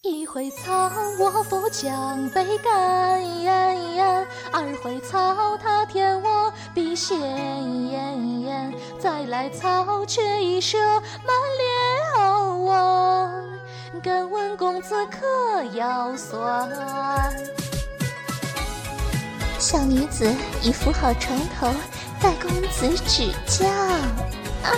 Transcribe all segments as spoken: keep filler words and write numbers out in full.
一回草，我扶江北干；二回草，他填我笔仙；再来草，却已舍满了我。敢问公子可要算？ 小女子已扶好床头，待公子指教。啊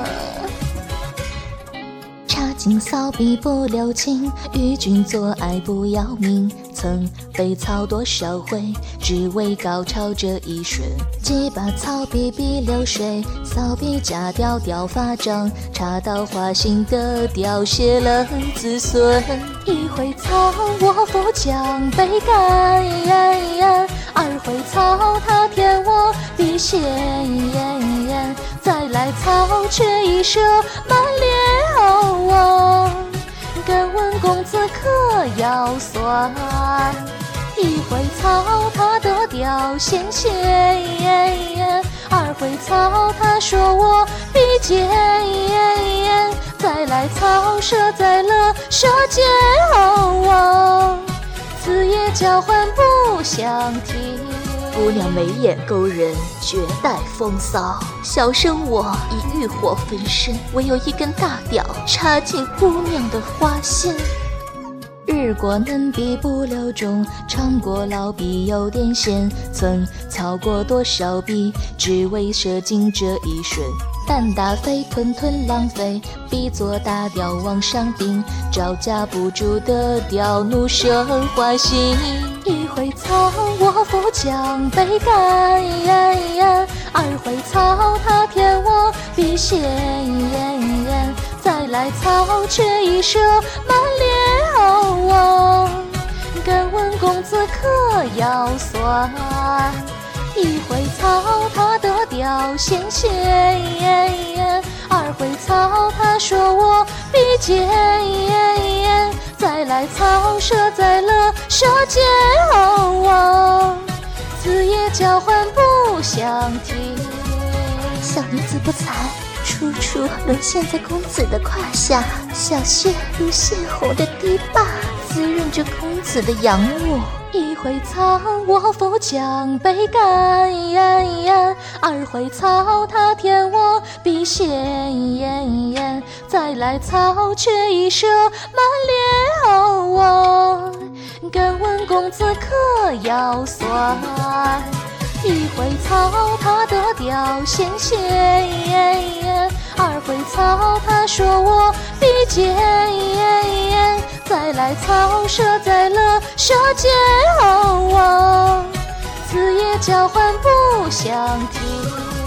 插襟扫笔不留情，与君做爱不要命。曾被操多少回，只为高潮这一瞬。几把草笔笔流水，扫笔夹掉掉发章，插到花心的凋谢了子孙。 一回草，我扶江北干；二回草，他填我笔仙；再来草，却已舍满了我。敢问公子可要算？一回草，他得掉纤纤；二回草，他说我笔尖；再来草，舍在了舌尖。哦，此夜交换不相听。 姑娘眉眼勾人，绝代风骚。小生我已欲火焚身，唯有一根大屌插进姑娘的花心。 日过嫩笔不留种，尝过老笔有点咸。曾操过多少笔，只为射进这一瞬。胆大肥吞吞浪费，笔作大雕往上顶，招架不住的雕怒射花心。 一回草，我扶江北干；二回草，他填我笔仙；再来草，却已舍满了我。敢问公子可要算？一回草，他得掉纤纤；二回草，他说我笔尖；再来草，舍在了舌尖。哦，此夜交换不相听。 小女子不才，处处沦陷在公子的胯下，小穴如泄洪的堤坝，滋润着公子的阳物。 一回草，我扶江北干；二回草，他填我笔仙；再来草，却已舍满了我。敢问公子可要算？一回草，他得掉纤纤；二回草，他说我笔尖；再来草，舍在了舌尖。哦，此夜交换不相听。